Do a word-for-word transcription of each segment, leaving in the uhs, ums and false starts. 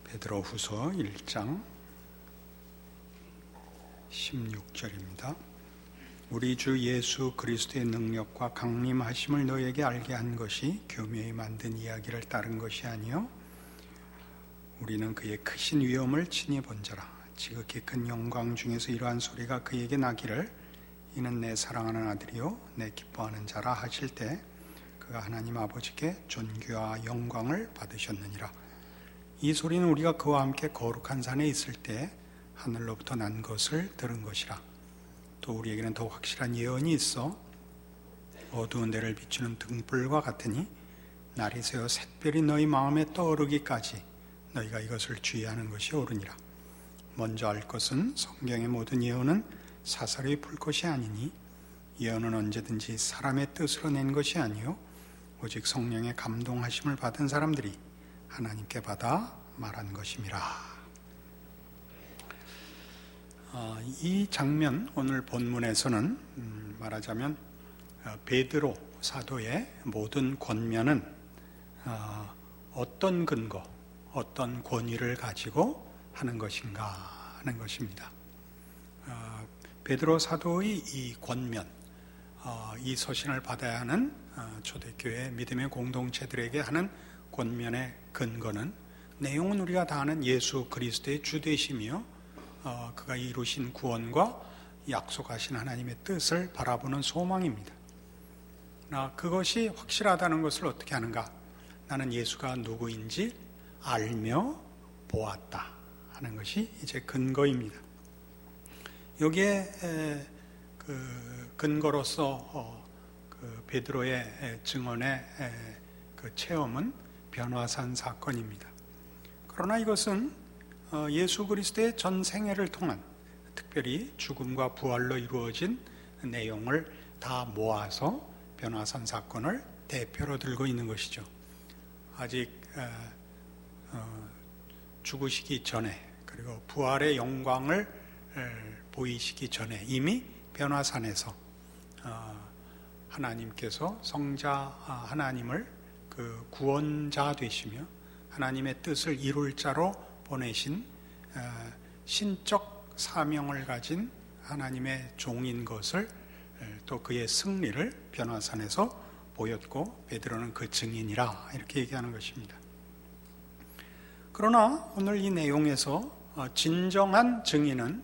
베드로후서 일 장 십육 절입니다. 우리 주 예수 그리스도의 능력과 강림하심을 너에게 알게 한 것이 교묘히 만든 이야기를 따른 것이 아니요 우리는 그의 크신 위엄을 친히 본 자라. 지극히 큰 영광 중에서 이러한 소리가 그에게 나기를 이는 내 사랑하는 아들이요 내 기뻐하는 자라 하실 때 그가 하나님 아버지께 존귀와 영광을 받으셨느니라. 이 소리는 우리가 그와 함께 거룩한 산에 있을 때 하늘로부터 난 것을 들은 것이라. 또 우리에게는 더 확실한 예언이 있어 어두운 데를 비추는 등불과 같으니 날이 새어 샛별이 너희 마음에 떠오르기까지 너희가 이것을 주의하는 것이 옳으니라. 먼저 알 것은 성경의 모든 예언은 사사로이 풀 것이 아니니 예언은 언제든지 사람의 뜻으로 낸 것이 아니요 오직 성령의 감동하심을 받은 사람들이 하나님께 받아 말한 것임이라. 어, 이 장면, 오늘 본문에서는 음, 말하자면 어, 베드로 사도의 모든 권면은 어, 어떤 근거, 어떤 권위를 가지고 하는 것인가 하는 것입니다. 어, 베드로 사도의 이 권면, 어, 이 서신을 받아야 하는 어, 초대교회 믿음의 공동체들에게 하는 권면의 근거는 내용은 우리가 다 아는 예수 그리스도의 주되심이요 어, 그가 이루신 구원과 약속하신 하나님의 뜻을 바라보는 소망입니다. 나 그것이 확실하다는 것을 어떻게 하는가? 나는 예수가 누구인지 알며 보았다 하는 것이 이제 근거입니다. 여기에 에, 그 근거로서 어, 그 베드로의 증언의 에, 그 체험은 변화산 사건입니다. 그러나 이것은 예수 그리스도의 전 생애를 통한 특별히 죽음과 부활로 이루어진 내용을 다 모아서 변화산 사건을 대표로 들고 있는 것이죠. 아직 죽으시기 전에 그리고 부활의 영광을 보이시기 전에 이미 변화산에서 하나님께서 성자 하나님을 그 구원자 되시며 하나님의 뜻을 이룰 자로 보내신 신적 사명을 가진 하나님의 종인 것을 또 그의 승리를 변화산에서 보였고 베드로는 그 증인이라 이렇게 얘기하는 것입니다. 그러나 오늘 이 내용에서 진정한 증인은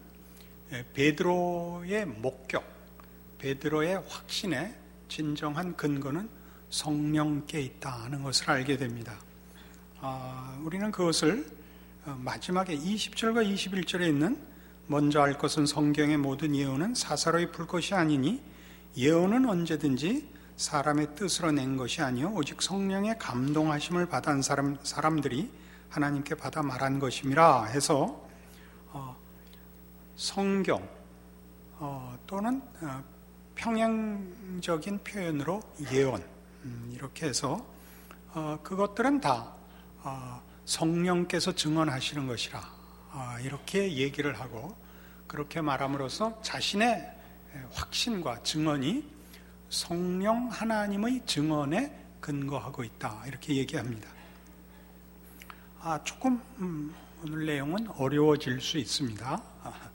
베드로의 목격, 베드로의 확신의 진정한 근거는 성령께 있다 하는 것을 알게 됩니다. 아, 우리는 그것을 마지막에 이십 절과 이십일 절에 있는 먼저 알 것은 성경의 모든 예언은 사사로이 풀 것이 아니니 예언은 언제든지 사람의 뜻으로 낸 것이 아니요 오직 성령의 감동하심을 받은 사람, 사람들이 하나님께 받아 말한 것임이라 해서 어, 성경 어, 또는 어, 평행적인 표현으로 예언 음, 이렇게 해서 어, 그것들은 다 어, 성령께서 증언하시는 것이라 어, 이렇게 얘기를 하고 그렇게 말함으로써 자신의 확신과 증언이 성령 하나님의 증언에 근거하고 있다 이렇게 얘기합니다. 아, 조금 음, 오늘 내용은 어려워질 수 있습니다.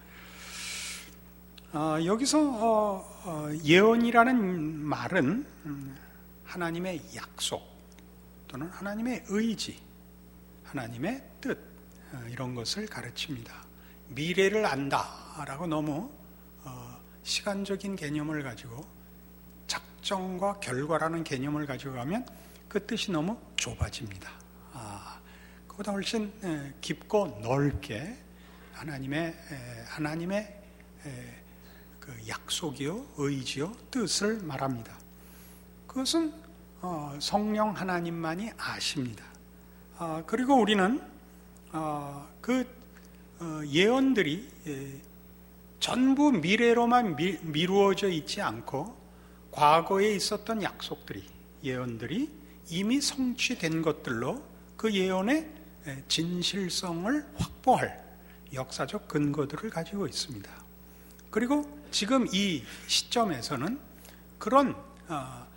아, 여기서 어, 어, 예언이라는 말은 음, 하나님의 약속 또는 하나님의 의지, 하나님의 뜻 이런 것을 가르칩니다. 미래를 안다라고 너무 시간적인 개념을 가지고 작정과 결과라는 개념을 가지고 가면 그 뜻이 너무 좁아집니다. 아, 그보다 훨씬 깊고 넓게 하나님의 하나님의 그 약속이요, 의지요, 뜻을 말합니다. 그것은 어, 성령 하나님만이 아십니다. 어, 그리고 우리는 어, 그 어, 예언들이 예, 전부 미래로만 미, 미루어져 있지 않고 과거에 있었던 약속들이, 예언들이 이미 성취된 것들로 그 예언의 진실성을 확보할 역사적 근거들을 가지고 있습니다. 그리고 지금 이 시점에서는 그런 어,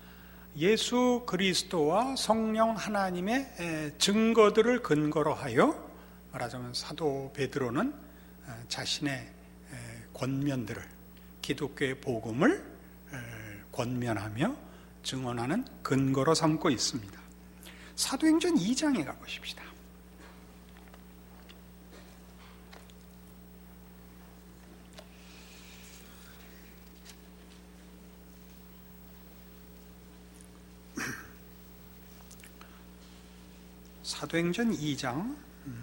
예수 그리스도와 성령 하나님의 증거들을 근거로 하여 말하자면 사도 베드로는 자신의 권면들을, 기독교의 복음을 권면하며 증언하는 근거로 삼고 있습니다. 사도행전 이 장에 가보십시다. 사도행전 이 장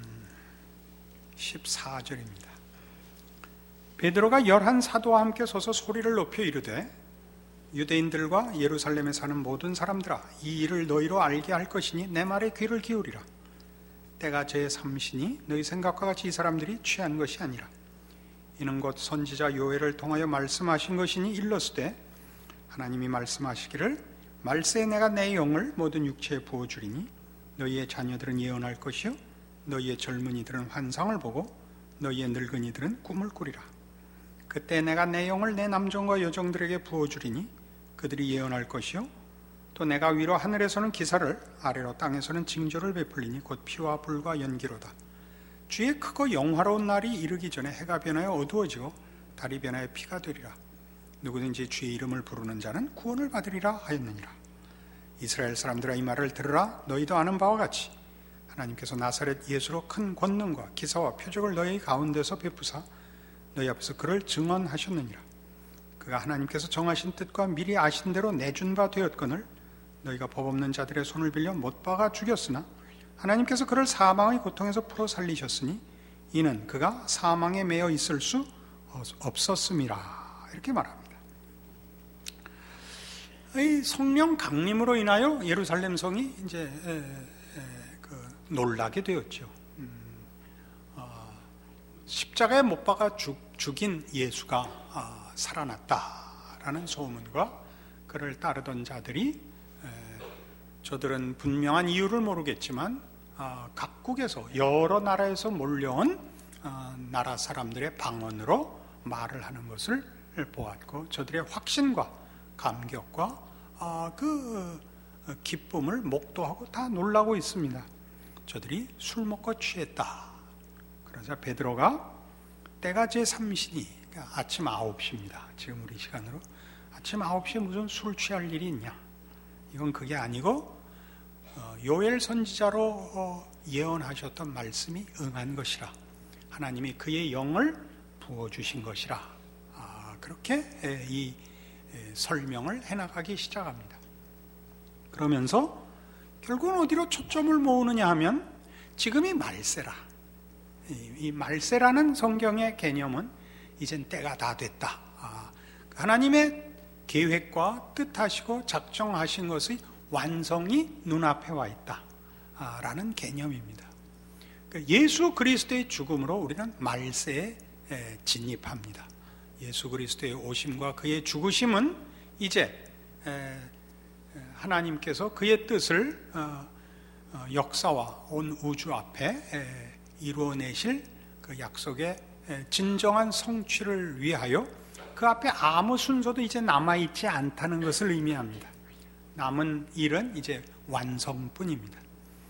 십사 절입니다. 베드로가 열한 사도와 함께 서서 소리를 높여 이르되 유대인들과 예루살렘에 사는 모든 사람들아, 이 일을 너희로 알게 할 것이니 내 말에 귀를 기울이라. 때가 제삼시니 너희 생각과 같이 이 사람들이 취한 것이 아니라 이는 곧 선지자 요엘을 통하여 말씀하신 것이니 일렀으되 하나님이 말씀하시기를 말세에 내가 내 영을 모든 육체에 부어주리니 너희의 자녀들은 예언할 것이요 너희의 젊은이들은 환상을 보고 너희의 늙은이들은 꿈을 꾸리라. 그때 내가 내 영을 내 남종과 여종들에게 부어주리니 그들이 예언할 것이요 또 내가 위로 하늘에서는 기사를 아래로 땅에서는 징조를 베풀리니 곧 피와 불과 연기로다. 주의 크고 영화로운 날이 이르기 전에 해가 변하여 어두워지고 달이 변하여 피가 되리라. 누구든지 주의 이름을 부르는 자는 구원을 받으리라 하였느니라. 이스라엘 사람들아, 이 말을 들으라. 너희도 아는 바와 같이 하나님께서 나사렛 예수로 큰 권능과 기사와 표적을 너희 가운데서 베푸사 너희 앞에서 그를 증언하셨느니라. 그가 하나님께서 정하신 뜻과 미리 아신 대로 내준 바 되었거늘 너희가 법 없는 자들의 손을 빌려 못 박아 죽였으나 하나님께서 그를 사망의 고통에서 풀어 살리셨으니 이는 그가 사망에 매여 있을 수 없었음이라. 이렇게 말합니다. 이 성령 강림으로 인하여 예루살렘 성이 이제 에, 에, 그 놀라게 되었죠. 음, 어, 십자가에 못 박아 죽, 죽인 예수가 어, 살아났다라는 소문과 그를 따르던 자들이 에, 저들은 분명한 이유를 모르겠지만 어, 각국에서 여러 나라에서 몰려온 어, 나라 사람들의 방언으로 말을 하는 것을 보았고 저들의 확신과 감격과 어, 그 기쁨을 목도하고 다 놀라고 있습니다. 저들이 술 먹고 취했다. 그러자 베드로가 때가 제삼시니 그러니까 아침 아홉 시입니다. 지금 우리 시간으로 아침 아홉 시에 무슨 술 취할 일이 있냐. 이건 그게 아니고 어, 요엘 선지자로 어, 예언하셨던 말씀이 응한 것이라. 하나님이 그의 영을 부어주신 것이라. 아, 그렇게 에, 이 설명을 해나가기 시작합니다. 그러면서 결국은 어디로 초점을 모으느냐 하면 지금이 말세라. 이 말세라는 성경의 개념은 이젠 때가 다 됐다. 아, 하나님의 계획과 뜻하시고 작정하신 것의 완성이 눈앞에 와 있다. 아, 라는 개념입니다. 예수 그리스도의 죽음으로 우리는 말세에 진입합니다. 예수 그리스도의 오심과 그의 죽으심은 이제 하나님께서 그의 뜻을 역사와 온 우주 앞에 이루어내실 그 약속의 진정한 성취를 위하여 그 앞에 아무 순서도 이제 남아있지 않다는 것을 의미합니다. 남은 일은 이제 완성뿐입니다.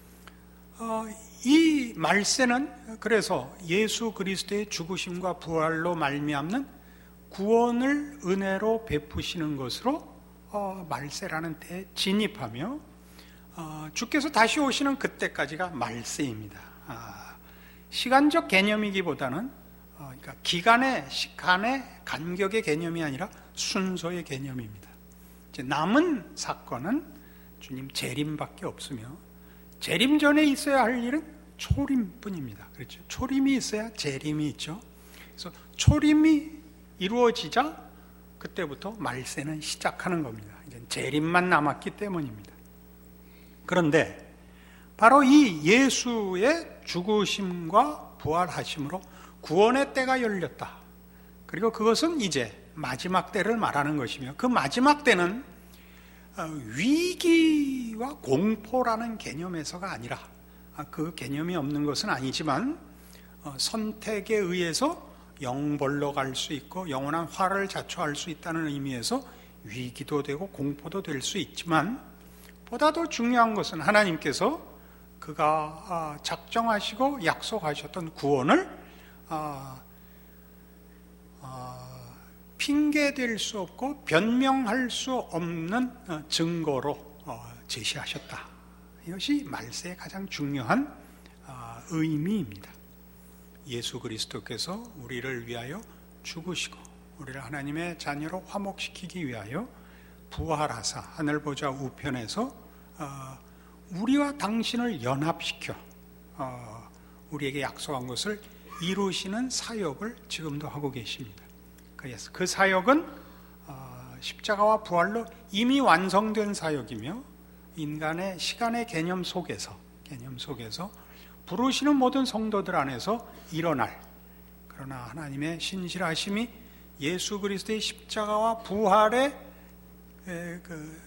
이 말세는 그래서 예수 그리스도의 죽으심과 부활로 말미암는 구원을 은혜로 베푸시는 것으로 어, 말세라는 때에 진입하며 어, 주께서 다시 오시는 그때까지가 말세입니다. 아, 시간적 개념이기보다는 어, 그러니까 기간의, 시간의 간격의 개념이 아니라 순서의 개념입니다. 이제 남은 사건은 주님 재림밖에 없으며 재림 전에 있어야 할 일은 초림뿐입니다. 그렇죠? 초림이 있어야 재림이 있죠. 그래서 초림이 이루어지자 그때부터 말세는 시작하는 겁니다. 이제 재림만 남았기 때문입니다. 그런데 바로 이 예수의 죽으심과 부활하심으로 구원의 때가 열렸다. 그리고 그것은 이제 마지막 때를 말하는 것이며 그 마지막 때는 위기와 공포라는 개념에서가 아니라 그 개념이 없는 것은 아니지만 선택에 의해서 영벌로 갈 수 있고 영원한 화를 자초할 수 있다는 의미에서 위기도 되고 공포도 될 수 있지만 보다 더 중요한 것은 하나님께서 그가 작정하시고 약속하셨던 구원을 핑계댈 수 없고 변명할 수 없는 증거로 제시하셨다. 이것이 말세의 가장 중요한 의미입니다. 예수 그리스도께서 우리를 위하여 죽으시고 우리를 하나님의 자녀로 화목시키기 위하여 부활하사 하늘보좌 우편에서 우리와 당신을 연합시켜 우리에게 약속한 것을 이루시는 사역을 지금도 하고 계십니다. 그래서 그 사역은 십자가와 부활로 이미 완성된 사역이며 인간의 시간의 개념 속에서 개념 속에서 부르시는 모든 성도들 안에서 일어날, 그러나 하나님의 신실하심이 예수 그리스도의 십자가와 부활의 그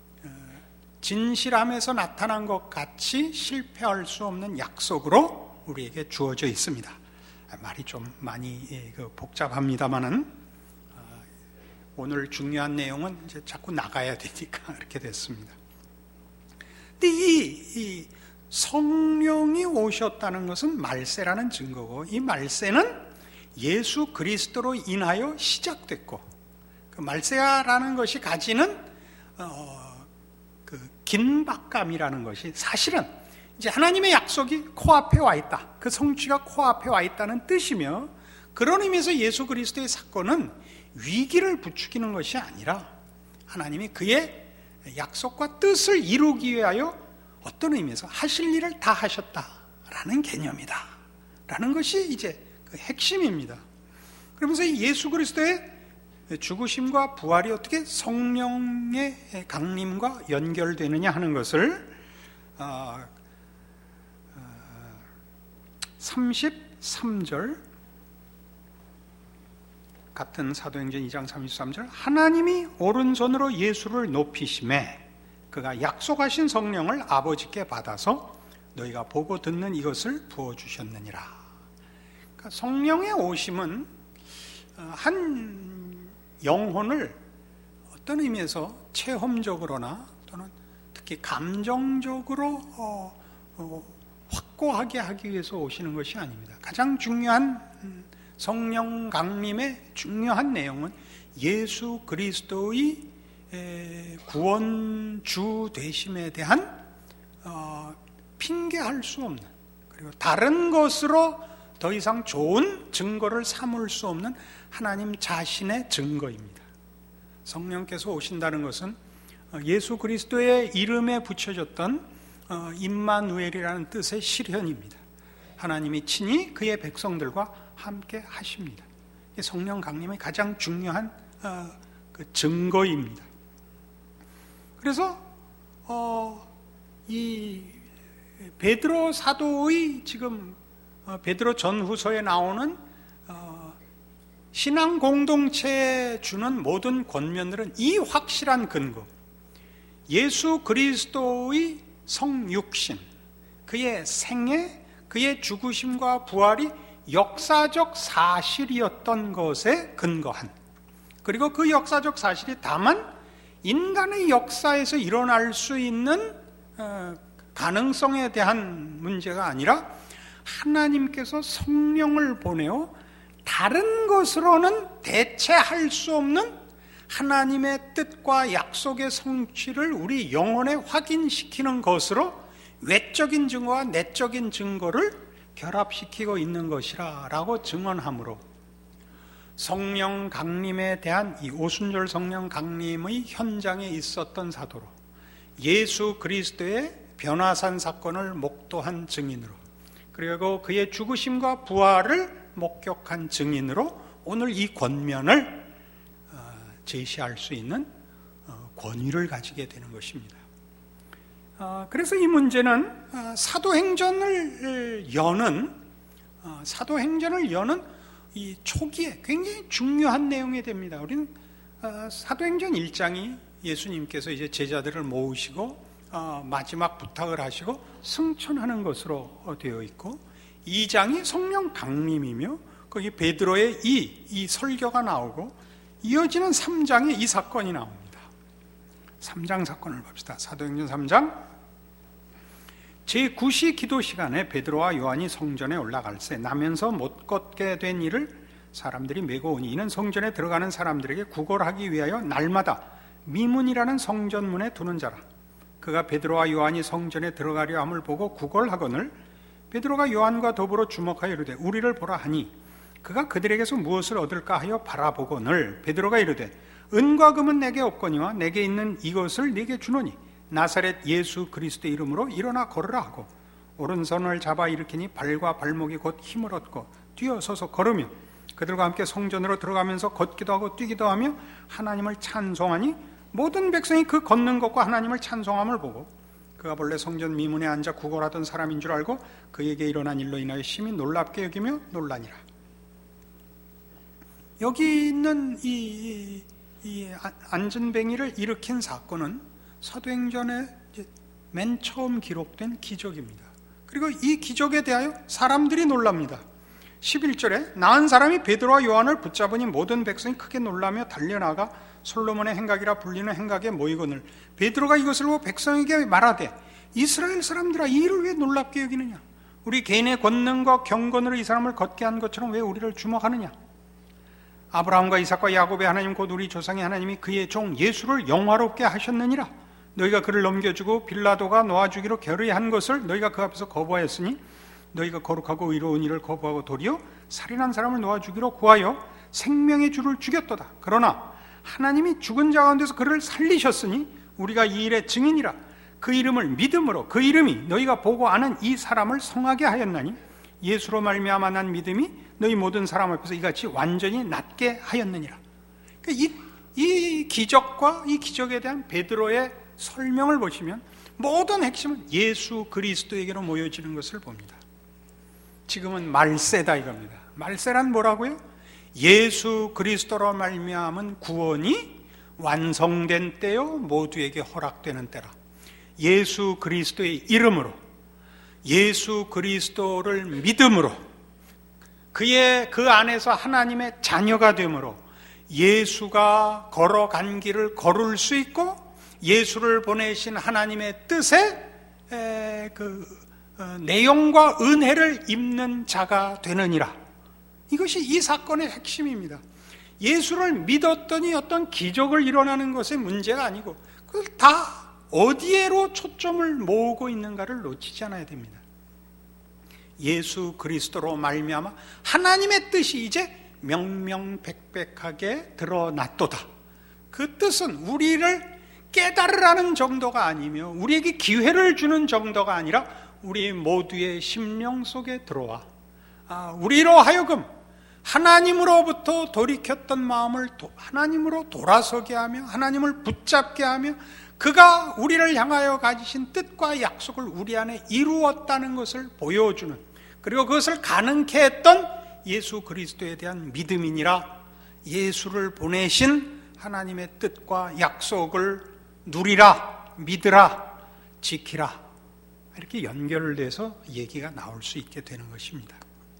진실함에서 나타난 것 같이 실패할 수 없는 약속으로 우리에게 주어져 있습니다. 말이 좀 많이 복잡합니다만은 오늘 중요한 내용은 이제 자꾸 나가야 되니까 이렇게 됐습니다. 근데 이, 이 성령이 오셨다는 것은 말세라는 증거고, 이 말세는 예수 그리스도로 인하여 시작됐고, 그 말세라는 것이 가지는 어, 그 긴박감이라는 것이 사실은 이제 하나님의 약속이 코앞에 와 있다, 그 성취가 코앞에 와 있다는 뜻이며, 그런 의미에서 예수 그리스도의 사건은 위기를 부추기는 것이 아니라 하나님이 그의 약속과 뜻을 이루기 위하여 어떤 의미에서 하실 일을 다 하셨다라는 개념이다 라는 것이 이제 그 핵심입니다. 그러면서 이 예수 그리스도의 죽으심과 부활이 어떻게 성령의 강림과 연결되느냐 하는 것을 삼십삼 절 같은 사도행전 이 장 삼십삼 절, 하나님이 오른손으로 예수를 높이심에 그가 약속하신 성령을 아버지께 받아서 너희가 보고 듣는 이것을 부어주셨느니라. 그러니까 성령의 오심은 한 영혼을 어떤 의미에서 체험적으로나 또는 특히 감정적으로 어, 어, 확고하게 하기 위해서 오시는 것이 아닙니다. 가장 중요한 성령 강림의 중요한 내용은 예수 그리스도의 구원주 되심에 대한 어, 핑계할 수 없는, 그리고 다른 것으로 더 이상 좋은 증거를 삼을 수 없는 하나님 자신의 증거입니다. 성령께서 오신다는 것은 예수 그리스도의 이름에 붙여졌던 어, 임마누엘이라는 뜻의 실현입니다. 하나님이 친히 그의 백성들과 함께 하십니다. 성령 강림의 가장 중요한 어, 그 증거입니다. 그래서 어, 이 베드로 사도의 지금 어, 베드로 전후서에 나오는 어, 신앙 공동체에 주는 모든 권면들은 이 확실한 근거, 예수 그리스도의 성육신, 그의 생애, 그의 죽으심과 부활이 역사적 사실이었던 것에 근거한, 그리고 그 역사적 사실이 다만 인간의 역사에서 일어날 수 있는 가능성에 대한 문제가 아니라 하나님께서 성령을 보내어 다른 것으로는 대체할 수 없는 하나님의 뜻과 약속의 성취를 우리 영혼에 확인시키는 것으로 외적인 증거와 내적인 증거를 결합시키고 있는 것이라 라고 증언하므로, 성령 강림에 대한 이 오순절 성령 강림의 현장에 있었던 사도로, 예수 그리스도의 변화산 사건을 목도한 증인으로, 그리고 그의 죽으심과 부활을 목격한 증인으로 오늘 이 권면을 제시할 수 있는 권위를 가지게 되는 것입니다. 그래서 이 문제는 사도행전을 여는 사도행전을 여는 이 초기에 굉장히 중요한 내용이 됩니다. 우리는 사도행전 일 장이 예수님께서 이제 제자들을 모으시고 마지막 부탁을 하시고 승천하는 것으로 되어 있고, 이 장이 성령 강림이며 거기 베드로의 이, 이 설교가 나오고, 이어지는 삼 장에 이 사건이 나옵니다. 삼 장 사건을 봅시다. 사도행전 삼 장 제구 시 기도 시간에 베드로와 요한이 성전에 올라갈새 나면서 못 걷게 된 이를 사람들이 메고 오니 이는 성전에 들어가는 사람들에게 구걸하기 위하여 날마다 미문이라는 성전문에 두는 자라. 그가 베드로와 요한이 성전에 들어가려 함을 보고 구걸하거늘 베드로가 요한과 더불어 주목하여 이르되 우리를 보라 하니 그가 그들에게서 무엇을 얻을까 하여 바라보거늘 베드로가 이르되 은과 금은 내게 없거니와 내게 있는 이것을 네게 주노니 나사렛 예수 그리스도의 이름으로 일어나 걸으라 하고 오른손을 잡아 일으키니 발과 발목이 곧 힘을 얻고 뛰어서서 걸으며 그들과 함께 성전으로 들어가면서 걷기도 하고 뛰기도 하며 하나님을 찬송하니 모든 백성이 그 걷는 것과 하나님을 찬송함을 보고 그가 본래 성전 미문에 앉아 구걸하던 사람인 줄 알고 그에게 일어난 일로 인하여 심히 놀랍게 여기며 놀라니라. 여기 있는 이, 이 안전뱅이를 일으킨 사건은 사도행전에 맨 처음 기록된 기적입니다. 그리고 이 기적에 대하여 사람들이 놀랍니다. 십일 절에 나은 사람이 베드로와 요한을 붙잡으니 모든 백성이 크게 놀라며 달려나가 솔로몬의 행각이라 불리는 행각에 모이거늘 베드로가 이것을 보고 백성에게 말하되 이스라엘 사람들아 이 일을 왜 놀랍게 여기느냐? 우리 개인의 권능과 경건으로 이 사람을 걷게 한 것처럼 왜 우리를 주목하느냐? 아브라함과 이삭과 야곱의 하나님 곧 우리 조상의 하나님이 그의 종 예수를 영화롭게 하셨느니라. 너희가 그를 넘겨주고 빌라도가 놓아주기로 결의한 것을 너희가 그 앞에서 거부하였으니 너희가 거룩하고 의로운 일을 거부하고 도리어 살인한 사람을 놓아주기로 구하여 생명의 주를 죽였도다. 그러나 하나님이 죽은 자 가운데서 그를 살리셨으니 우리가 이 일의 증인이라. 그 이름을 믿음으로 그 이름이 너희가 보고 아는 이 사람을 성하게 하였나니 예수로 말미암아 난 믿음이 너희 모든 사람 앞에서 이같이 완전히 낫게 하였느니라. 이, 이 기적과 이 기적에 대한 베드로의 설명을 보시면 모든 핵심은 예수 그리스도에게로 모여지는 것을 봅니다. 지금은 말세다 이겁니다. 말세란 뭐라고요? 예수 그리스도로 말미암은 구원이 완성된 때요 모두에게 허락되는 때라. 예수 그리스도의 이름으로 예수 그리스도를 믿음으로 그의 그 안에서 하나님의 자녀가 되므로 예수가 걸어간 길을 걸을 수 있고 예수를 보내신 하나님의 뜻에 그 내용과 은혜를 입는 자가 되느니라. 이것이 이 사건의 핵심입니다. 예수를 믿었더니 어떤 기적을 일어나는 것의 문제가 아니고 그걸 다 어디에로 초점을 모으고 있는가를 놓치지 않아야 됩니다. 예수 그리스도로 말미암아 하나님의 뜻이 이제 명명백백하게 드러났도다. 그 뜻은 우리를 깨달으라는 정도가 아니며 우리에게 기회를 주는 정도가 아니라 우리 모두의 심령 속에 들어와 아, 우리로 하여금 하나님으로부터 돌이켰던 마음을 도, 하나님으로 돌아서게 하며 하나님을 붙잡게 하며 그가 우리를 향하여 가지신 뜻과 약속을 우리 안에 이루었다는 것을 보여주는 그리고 그것을 가능케 했던 예수 그리스도에 대한 믿음이니라. 예수를 보내신 하나님의 뜻과 약속을 누리라, 믿으라, 지키라 이렇게 연결돼서 얘기가 나올 수 있게 되는 것입니다.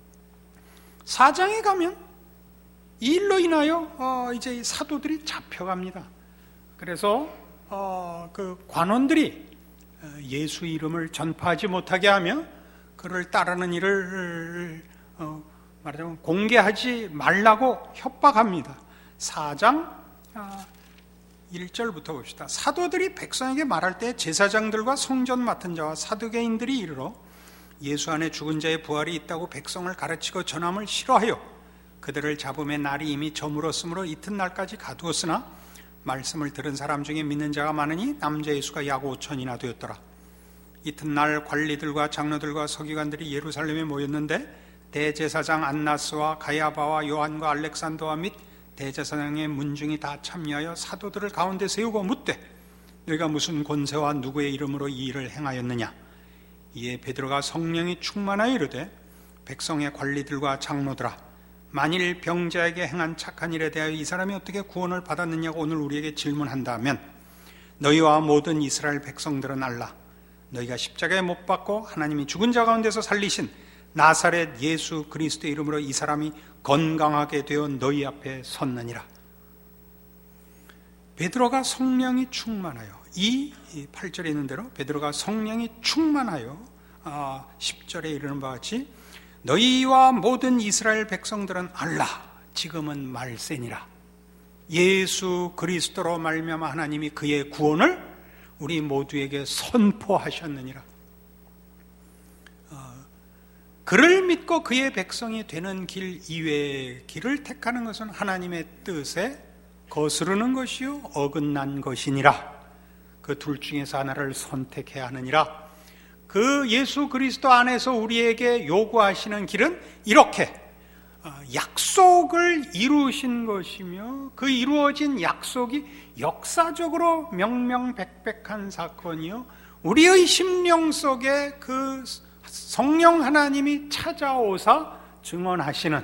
사장에 가면 이 일로 인하여 어 이제 사도들이 잡혀갑니다. 그래서 어 그 관원들이 예수 이름을 전파하지 못하게 하며 그를 따르는 일을 어 말하자면 공개하지 말라고 협박합니다. 사 장 일 절부터 봅시다. 사도들이 백성에게 말할 때 제사장들과 성전 맡은 자와 사두개인들이 이르러 예수 안에 죽은 자의 부활이 있다고 백성을 가르치고 전함을 싫어하여 그들을 잡음의 날이 이미 저물었으므로 이튿날까지 가두었으나 말씀을 들은 사람 중에 믿는 자가 많으니 남자의 수가 약 오천이나 되었더라. 이튿날 관리들과 장로들과 서기관들이 예루살렘에 모였는데 대제사장 안나스와 가야바와 요한과 알렉산더와 및 대제사장의 문중이 다 참여하여 사도들을 가운데 세우고 묻되 너희가 무슨 권세와 누구의 이름으로 이 일을 행하였느냐. 이에 베드로가 성령이 충만하여 이르되 백성의 관리들과 장로들아 만일 병자에게 행한 착한 일에 대하여 이 사람이 어떻게 구원을 받았느냐고 오늘 우리에게 질문한다면 너희와 모든 이스라엘 백성들은 알라. 너희가 십자가에 못 박고 하나님이 죽은 자 가운데서 살리신 나사렛 예수 그리스도의 이름으로 이 사람이 건강하게 되어 너희 앞에 섰느니라. 베드로가 성령이 충만하여 이 팔 절에 있는 대로 베드로가 성령이 충만하여 십 절에 이르는 바와 같이 너희와 모든 이스라엘 백성들은 알라 지금은 말세니라. 예수 그리스도로 말미암아 하나님이 그의 구원을 우리 모두에게 선포하셨느니라. 어, 그를 믿고 그의 백성이 되는 길 이외의 길을 택하는 것은 하나님의 뜻에 거스르는 것이요 어긋난 것이니라. 그 둘 중에서 하나를 선택해야 하느니라. 그 예수 그리스도 안에서 우리에게 요구하시는 길은 이렇게 약속을 이루신 것이며 그 이루어진 약속이 역사적으로 명명백백한 사건이요 우리의 심령 속에 그 성령 하나님이 찾아오사 증언하시는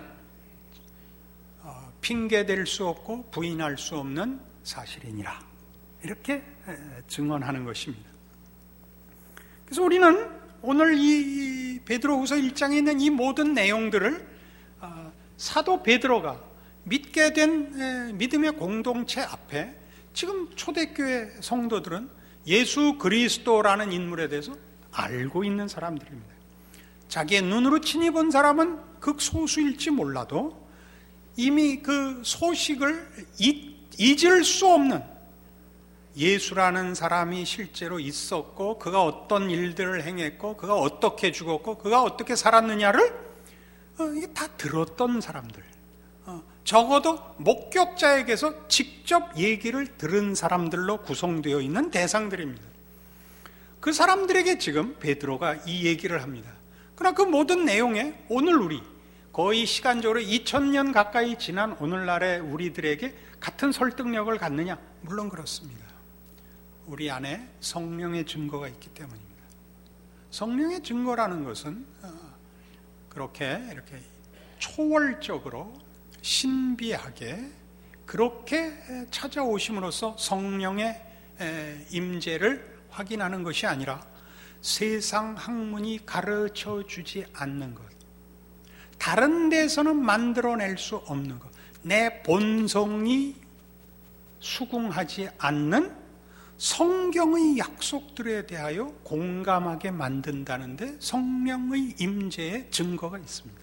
핑계댈 수 없고 부인할 수 없는 사실이니라. 이렇게 증언하는 것입니다. 그래서 우리는 오늘 이 베드로후서 일 장에 있는 이 모든 내용들을 사도 베드로가 믿게 된 믿음의 공동체 앞에 지금 초대교회 성도들은 예수 그리스도라는 인물에 대해서 알고 있는 사람들입니다. 자기의 눈으로 친히 본 사람은 극소수일지 몰라도 이미 그 소식을 잊을 수 없는 예수라는 사람이 실제로 있었고 그가 어떤 일들을 행했고 그가 어떻게 죽었고 그가 어떻게 살았느냐를 어, 이게 다 들었던 사람들, 어, 적어도 목격자에게서 직접 얘기를 들은 사람들로 구성되어 있는 대상들입니다. 그 사람들에게 지금 베드로가 이 얘기를 합니다. 그러나 그 모든 내용에 오늘 우리 거의 시간적으로 이천 년 가까이 지난 오늘날의 우리들에게 같은 설득력을 갖느냐? 물론 그렇습니다. 우리 안에 성령의 증거가 있기 때문입니다. 성령의 증거라는 것은 그렇게 이렇게 초월적으로 신비하게 그렇게 찾아오심으로써 성령의 임재를 확인하는 것이 아니라 세상 학문이 가르쳐 주지 않는 것, 다른 데서는 만들어낼 수 없는 것, 내 본성이 수긍하지 않는 성경의 약속들에 대하여 공감하게 만든다는데 성령의 임재의 증거가 있습니다.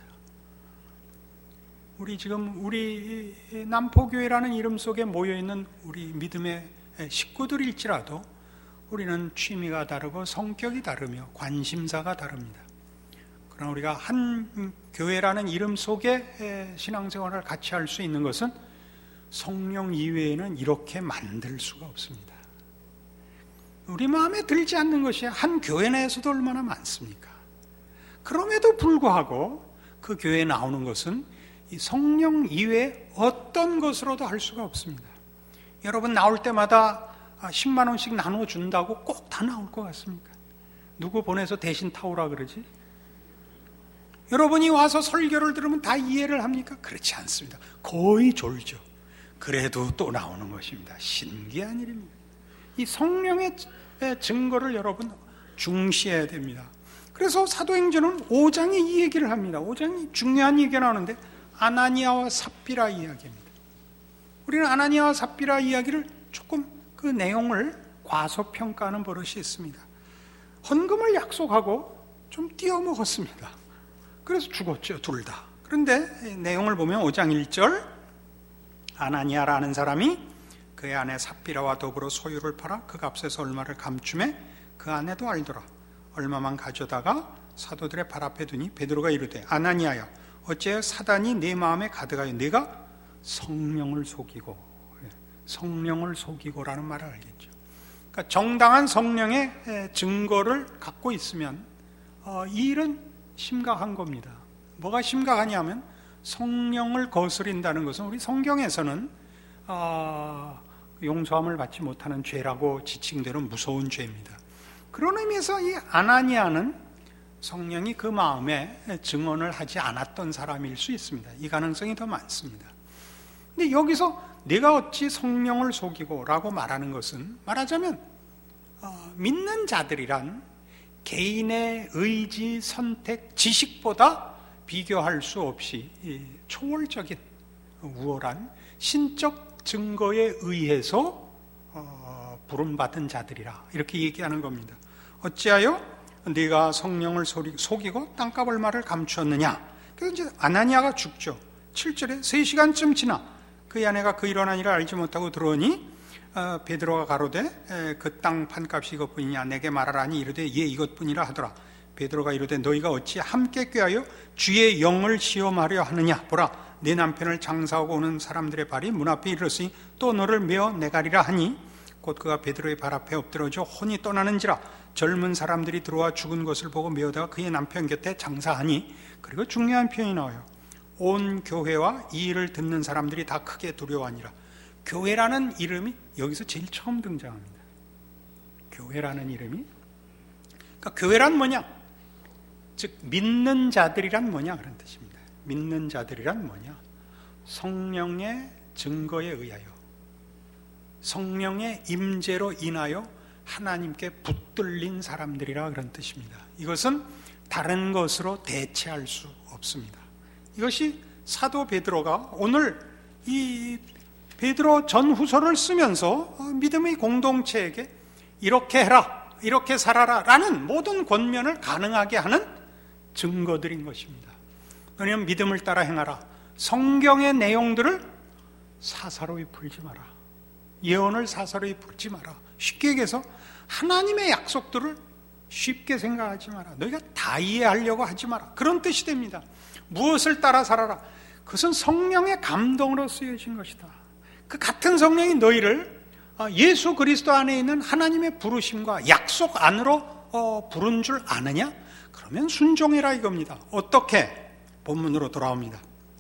우리 지금 우리 남포교회라는 이름 속에 모여있는 우리 믿음의 식구들일지라도 우리는 취미가 다르고 성격이 다르며 관심사가 다릅니다. 그러나 우리가 한 교회라는 이름 속에 신앙생활을 같이 할 수 있는 것은 성령 이외에는 이렇게 만들 수가 없습니다. 우리 마음에 들지 않는 것이 한 교회 내에서도 얼마나 많습니까? 그럼에도 불구하고 그 교회에 나오는 것은 이 성령 이외에 어떤 것으로도 할 수가 없습니다. 여러분 나올 때마다 십만 원씩 나눠준다고 꼭 다 나올 것 같습니까? 누구 보내서 대신 타오라 그러지? 여러분이 와서 설교를 들으면 다 이해를 합니까? 그렇지 않습니다. 거의 졸죠. 그래도 또 나오는 것입니다. 신기한 일입니다. 이 성령의 증거를 여러분 중시해야 됩니다. 그래서 사도행전은 오 장에 이 얘기를 합니다. 오 장이 중요한 얘기가 나오는데 아나니아와 삽비라 이야기입니다. 우리는 아나니아와 삽비라 이야기를 조금 그 내용을 과소평가하는 버릇이 있습니다. 헌금을 약속하고 좀 띄어먹었습니다. 그래서 죽었죠, 둘 다. 그런데 내용을 보면 오 장 일 절 아나니아라는 사람이 그의 아내 삽비라와 더불어 소유를 팔아 그 값에서 얼마를 감춤해 그 아내도 알더라. 얼마만 가져다가 사도들의 발 앞에 두니 베드로가 이르되 아나니아야 어찌하여 사단이 내 마음에 가득하여 내가 성령을 속이고 성령을 속이고라는 말을 알겠죠. 그러니까 정당한 성령의 증거를 갖고 있으면 어, 이 일은 심각한 겁니다. 뭐가 심각하냐면 성령을 거스린다는 것은 우리 성경에서는 어, 용서함을 받지 못하는 죄라고 지칭되는 무서운 죄입니다. 그런 의미에서 이 아나니아는 성령이 그 마음에 증언을 하지 않았던 사람일 수 있습니다. 이 가능성이 더 많습니다. 근데 여기서 내가 어찌 성령을 속이고 라고 말하는 것은 말하자면 어, 믿는 자들이란 개인의 의지, 선택, 지식보다 비교할 수 없이 초월적인 우월한 신적 증거에 의해서 어, 부름받은 자들이라 이렇게 얘기하는 겁니다. 어찌하여 네가 성령을 속이고 땅값 얼마를 감추었느냐. 그래서 이제 아나니아가 죽죠. 칠 절에 세 시간쯤 지나 그의 아내가 그 일어난 일을 알지 못하고 들어오니 어, 베드로가 가로되 그 땅 판값이 이것뿐이냐 내게 말하라니 이르되 예 이것뿐이라 하더라. 베드로가 이르되 너희가 어찌 함께 꾀하여 주의 영을 시험하려 하느냐. 보라 내 남편을 장사하고 오는 사람들의 발이 문 앞에 이르렀으니 또 너를 메어 내가리라 하니 곧 그가 베드로의 발 앞에 엎드러져 혼이 떠나는지라. 젊은 사람들이 들어와 죽은 것을 보고 메어다가 그의 남편 곁에 장사하니. 그리고 중요한 표현이 나와요. 온 교회와 이 일을 듣는 사람들이 다 크게 두려워하니라. 교회라는 이름이 여기서 제일 처음 등장합니다. 교회라는 이름이, 그러니까 교회란 뭐냐? 즉 믿는 자들이란 뭐냐 그런 뜻입니다. 믿는 자들이란 뭐냐? 성령의 증거에 의하여, 성령의 임재로 인하여 하나님께 붙들린 사람들이라 그런 뜻입니다. 이것은 다른 것으로 대체할 수 없습니다. 이것이 사도 베드로가 오늘 이 베드로 전후서를 쓰면서 믿음의 공동체에게 이렇게 해라, 이렇게 살아라 라는 모든 권면을 가능하게 하는 증거들인 것입니다. 너희는 믿음을 따라 행하라. 성경의 내용들을 사사로이 풀지 마라. 예언을 사사로이 풀지 마라. 쉽게 얘기해서 하나님의 약속들을 쉽게 생각하지 마라. 너희가 다 이해하려고 하지 마라. 그런 뜻이 됩니다. 무엇을 따라 살아라. 그것은 성령의 감동으로 쓰여진 것이다. 그 같은 성령이 너희를 예수 그리스도 안에 있는 하나님의 부르심과 약속 안으로 부른 줄 아느냐? 그러면 순종해라 이겁니다. 어떻게? 본문으로 돌아옵니다.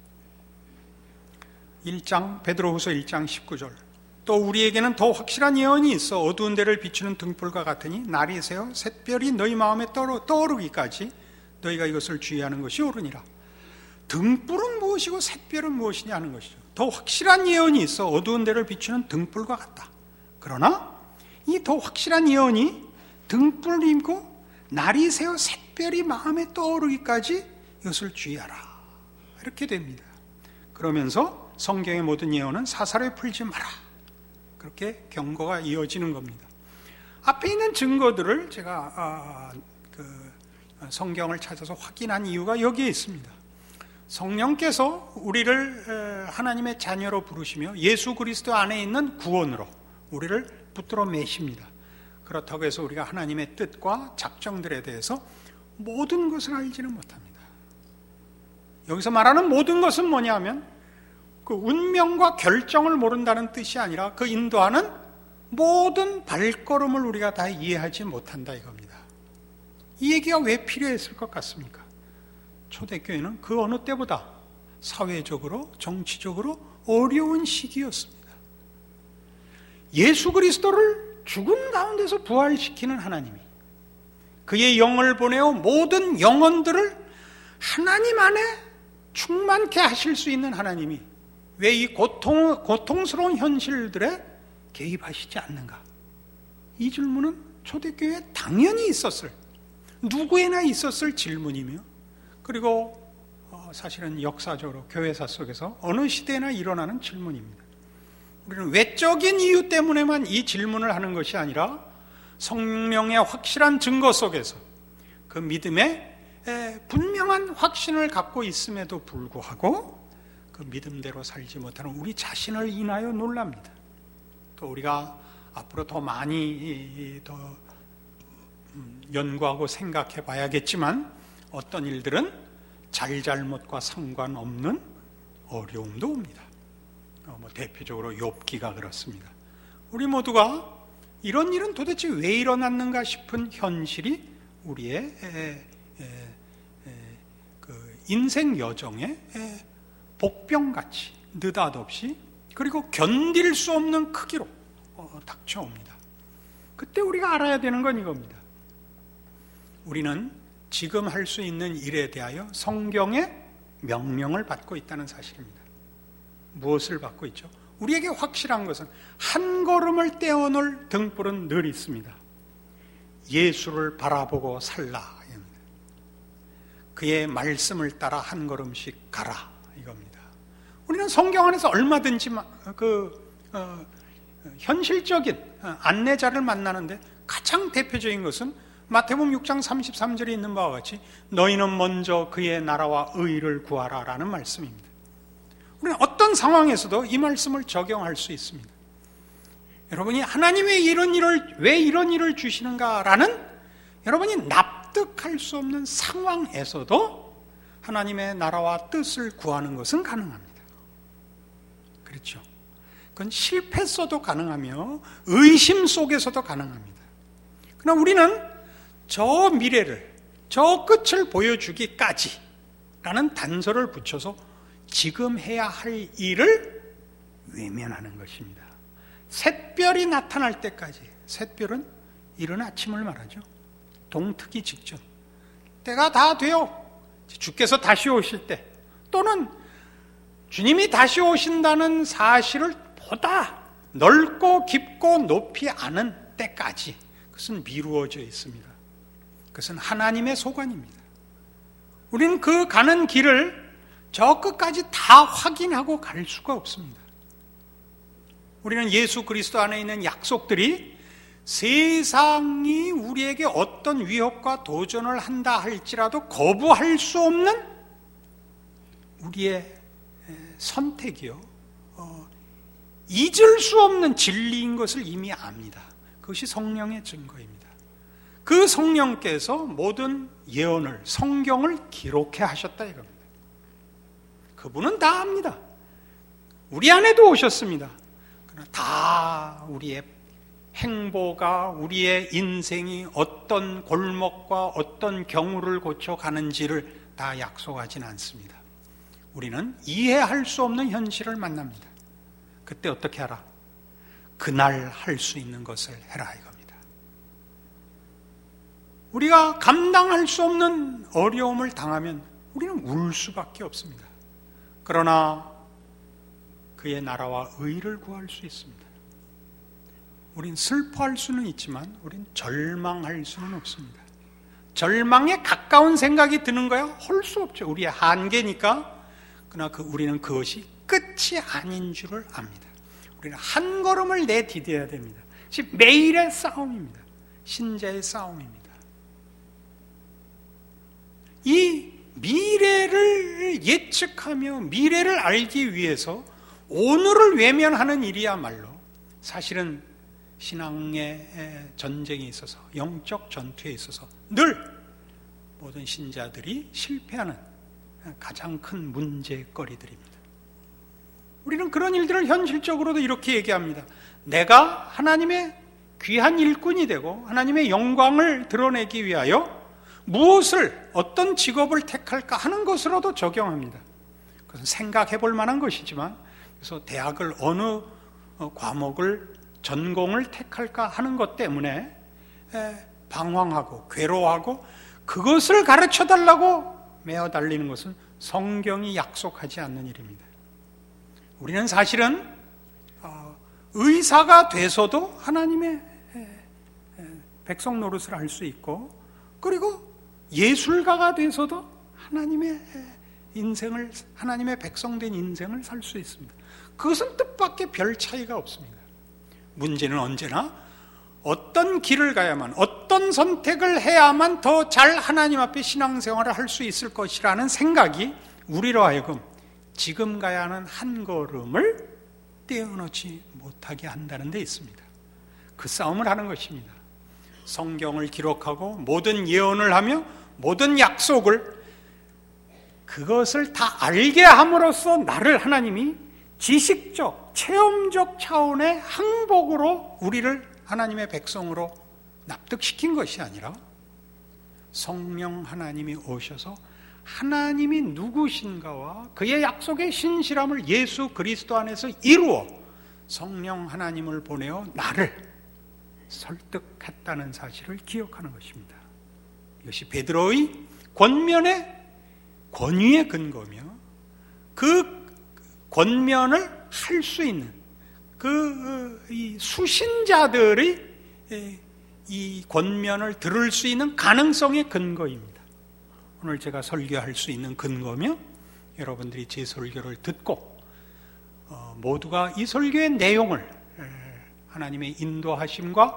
일 장 베드로후서 일 장 십구 절. 또 우리에게는 더 확실한 예언이 있어 어두운 데를 비추는 등불과 같으니 날이 새어 샛별이 너희 마음에 떠오르기까지 너희가 이것을 주의하는 것이 옳으니라. 등불은 무엇이고 샛별은 무엇이냐 하는 것이죠. 더 확실한 예언이 있어 어두운 데를 비추는 등불과 같다. 그러나 이 더 확실한 예언이 등불이고 날이 새어 샛별이 마음에 떠오르기까지 이것을 주의하라. 이렇게 됩니다. 그러면서 성경의 모든 예언은 사사로이 풀지 마라. 그렇게 경고가 이어지는 겁니다. 앞에 있는 증거들을 제가 아, 그 성경을 찾아서 확인한 이유가 여기에 있습니다. 성령께서 우리를 하나님의 자녀로 부르시며 예수 그리스도 안에 있는 구원으로 우리를 붙들어 매십니다. 그렇다고 해서 우리가 하나님의 뜻과 작정들에 대해서 모든 것을 알지는 못합니다. 여기서 말하는 모든 것은 뭐냐면 그 운명과 결정을 모른다는 뜻이 아니라 그 인도하는 모든 발걸음을 우리가 다 이해하지 못한다 이겁니다. 이 얘기가 왜 필요했을 것 같습니까? 초대교회는 그 어느 때보다 사회적으로 정치적으로 어려운 시기였습니다. 예수 그리스도를 죽은 가운데서 부활시키는 하나님이 그의 영을 보내어 모든 영혼들을 하나님 안에 충만케 하실 수 있는 하나님이 왜 이 고통, 고통스러운 현실들에 개입하시지 않는가? 이 질문은 초대교회에 당연히 있었을, 누구에나 있었을 질문이며, 그리고 사실은 역사적으로 교회사 속에서 어느 시대나 일어나는 질문입니다. 우리는 외적인 이유 때문에만 이 질문을 하는 것이 아니라 성령의 확실한 증거 속에서 그 믿음에 분명한 확신을 갖고 있음에도 불구하고 그 믿음대로 살지 못하는 우리 자신을 인하여 놀랍니다. 또 우리가 앞으로 더 많이 더 연구하고 생각해 봐야겠지만 어떤 일들은 잘잘못과 상관없는 어려움도 옵니다. 어, 뭐 대표적으로 욥기가 그렇습니다. 우리 모두가 이런 일은 도대체 왜 일어났는가 싶은 현실이 우리의 에, 에, 에, 그 인생 여정에 에, 복병같이 느닷없이 그리고 견딜 수 없는 크기로 어, 닥쳐옵니다. 그때 우리가 알아야 되는 건 이겁니다. 우리는 지금 할 수 있는 일에 대하여 성경의 명령을 받고 있다는 사실입니다. 무엇을 받고 있죠? 우리에게 확실한 것은 한 걸음을 떼어놓을 등불은 늘 있습니다. 예수를 바라보고 살라 입니다. 그의 말씀을 따라 한 걸음씩 가라 이겁니다. 우리는 성경 안에서 얼마든지 그 어, 현실적인 안내자를 만나는데 가장 대표적인 것은 마태복음 육 장 삼십삼 절에 있는 바와 같이 너희는 먼저 그의 나라와 의를 구하라 라는 말씀입니다. 우리는 어떤 상황에서도 이 말씀을 적용할 수 있습니다. 여러분이 하나님의 이런 일을 왜 이런 일을 주시는가라는 여러분이 납득할 수 없는 상황에서도 하나님의 나라와 뜻을 구하는 것은 가능합니다. 그렇죠? 그건 실패했어도 가능하며 의심 속에서도 가능합니다. 그러나 우리는 저 미래를, 저 끝을 보여주기까지 라는 단서를 붙여서 지금 해야 할 일을 외면하는 것입니다. 샛별이 나타날 때까지, 샛별은 이른 아침을 말하죠. 동트기 직전, 때가 다 되어 주께서 다시 오실 때, 또는 주님이 다시 오신다는 사실을 보다 넓고 깊고 높이 아는 때까지 그것은 미루어져 있습니다. 그것은 하나님의 소관입니다. 우리는 그 가는 길을 저 끝까지 다 확인하고 갈 수가 없습니다. 우리는 예수 그리스도 안에 있는 약속들이 세상이 우리에게 어떤 위협과 도전을 한다 할지라도 거부할 수 없는 우리의 선택이요, 어, 잊을 수 없는 진리인 것을 이미 압니다. 그것이 성령의 증거입니다. 그 성령께서 모든 예언을, 성경을 기록해 하셨다 이겁니다. 그분은 다 압니다. 우리 안에도 오셨습니다. 그러나 다 우리의 행보가, 우리의 인생이 어떤 골목과 어떤 경우를 고쳐 가는지를 다 약속하진 않습니다. 우리는 이해할 수 없는 현실을 만납니다. 그때 어떻게 하라? 그날 할 수 있는 것을 해라 이겁니다. 우리가 감당할 수 없는 어려움을 당하면 우리는 울 수밖에 없습니다. 그러나 그의 나라와 의를 구할 수 있습니다. 우린 슬퍼할 수는 있지만 우린 절망할 수는 없습니다. 절망에 가까운 생각이 드는 거야? 할 수 없죠. 우리의 한계니까. 그러나 그 우리는 그것이 끝이 아닌 줄을 압니다. 우리는 한 걸음을 내디뎌야 됩니다. 즉 매일의 싸움입니다. 신자의 싸움입니다. 이 미래를 예측하며 미래를 알기 위해서 오늘을 외면하는 일이야말로 사실은 신앙의 전쟁에 있어서, 영적 전투에 있어서 늘 모든 신자들이 실패하는 가장 큰 문제거리들입니다. 우리는 그런 일들을 현실적으로도 이렇게 얘기합니다. 내가 하나님의 귀한 일꾼이 되고 하나님의 영광을 드러내기 위하여 무엇을, 어떤 직업을 택할까 하는 것으로도 적용합니다. 그것은 생각해 볼 만한 것이지만, 그래서 대학을 어느 과목을, 전공을 택할까 하는 것 때문에 방황하고 괴로워하고 그것을 가르쳐 달라고 매어 달리는 것은 성경이 약속하지 않는 일입니다. 우리는 사실은 의사가 돼서도 하나님의 백성 노릇을 할 수 있고, 그리고 예술가가 돼서도 하나님의 인생을, 하나님의 백성된 인생을 살 수 있습니다. 그것은 뜻밖의 별 차이가 없습니다. 문제는 언제나 어떤 길을 가야만, 어떤 선택을 해야만 더 잘 하나님 앞에 신앙생활을 할 수 있을 것이라는 생각이 우리로 하여금 지금 가야 하는 한 걸음을 떼어놓지 못하게 한다는 데 있습니다. 그 싸움을 하는 것입니다. 성경을 기록하고 모든 예언을 하며 모든 약속을, 그것을 다 알게 함으로써 나를 하나님이 지식적, 체험적 차원의 항복으로 우리를 하나님의 백성으로 납득시킨 것이 아니라 성령 하나님이 오셔서 하나님이 누구신가와 그의 약속의 신실함을 예수 그리스도 안에서 이루어 성령 하나님을 보내어 나를 설득했다는 사실을 기억하는 것입니다. 이것이 베드로의 권면의 권위의 근거며, 그 권면을 할 수 있는 그 이 수신자들의 이 권면을 들을 수 있는 가능성의 근거입니다. 오늘 제가 설교할 수 있는 근거며, 여러분들이 제 설교를 듣고 어, 모두가 이 설교의 내용을 하나님의 인도하심과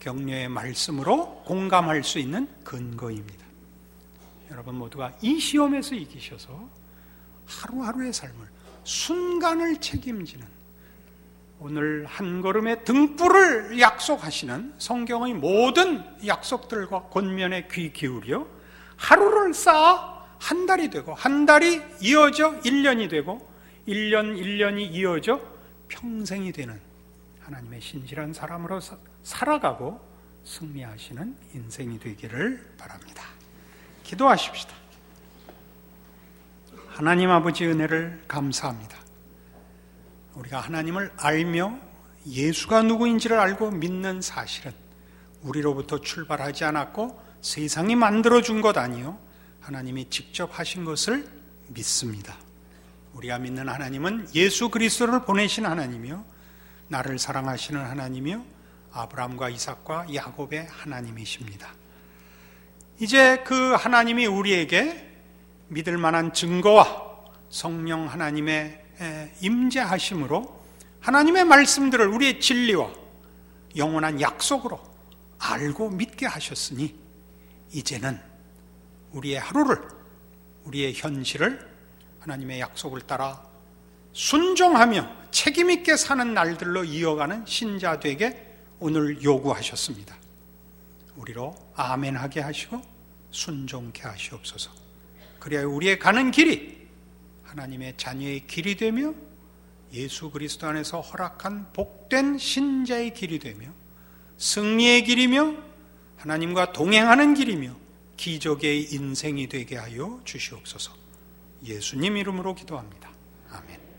격려의 말씀으로 공감할 수 있는 근거입니다. 여러분 모두가 이 시험에서 이기셔서 하루하루의 삶을, 순간을 책임지는, 오늘 한 걸음의 등불을 약속하시는 성경의 모든 약속들과 권면에 귀 기울여 하루를 쌓아 한 달이 되고, 한 달이 이어져 일 년이 되고, 일 년 일 년이 이어져 평생이 되는 하나님의 신실한 사람으로 사, 살아가고 승리하시는 인생이 되기를 바랍니다. 기도하십시다. 하나님 아버지 은혜를 감사합니다. 우리가 하나님을 알며 예수가 누구인지를 알고 믿는 사실은 우리로부터 출발하지 않았고 세상이 만들어준 것 아니요 하나님이 직접 하신 것을 믿습니다. 우리가 믿는 하나님은 예수 그리스도를 보내신 하나님이요 나를 사랑하시는 하나님이요 아브라함과 이삭과 야곱의 하나님이십니다. 이제 그 하나님이 우리에게 믿을 만한 증거와 성령 하나님의 임재하심으로 하나님의 말씀들을 우리의 진리와 영원한 약속으로 알고 믿게 하셨으니 이제는 우리의 하루를, 우리의 현실을 하나님의 약속을 따라 순종하며 책임있게 사는 날들로 이어가는 신자 되게 오늘 요구하셨습니다. 우리로 아멘하게 하시고 순종케 하시옵소서. 그래야 우리의 가는 길이 하나님의 자녀의 길이 되며 예수 그리스도 안에서 허락한 복된 신자의 길이 되며 승리의 길이며 하나님과 동행하는 길이며 기적의 인생이 되게 하여 주시옵소서. 예수님 이름으로 기도합니다. 아멘.